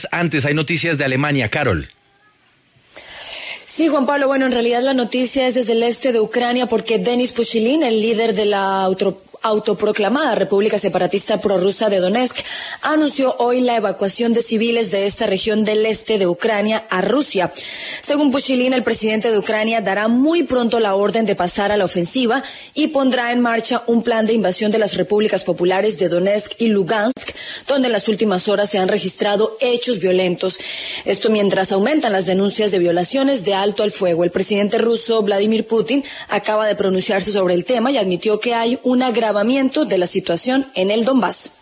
Antes hay noticias de Alemania, Carol. Sí, Juan Pablo, bueno, en realidad la noticia es desde el este de Ucrania porque Denis Pushilin, el líder de la autoproclamada República Separatista Prorrusa de Donetsk, anunció hoy la evacuación de civiles de esta región del este de Ucrania a Rusia. Según Pushilin, el presidente de Ucrania dará muy pronto la orden de pasar a la ofensiva y pondrá en marcha un plan de invasión de las repúblicas populares de Donetsk y Lugansk, donde en las últimas horas se han registrado hechos violentos. Esto mientras aumentan las denuncias de violaciones de alto al fuego. El presidente ruso Vladimir Putin acaba de pronunciarse sobre el tema y admitió que hay una agravamiento de la situación en el Donbass.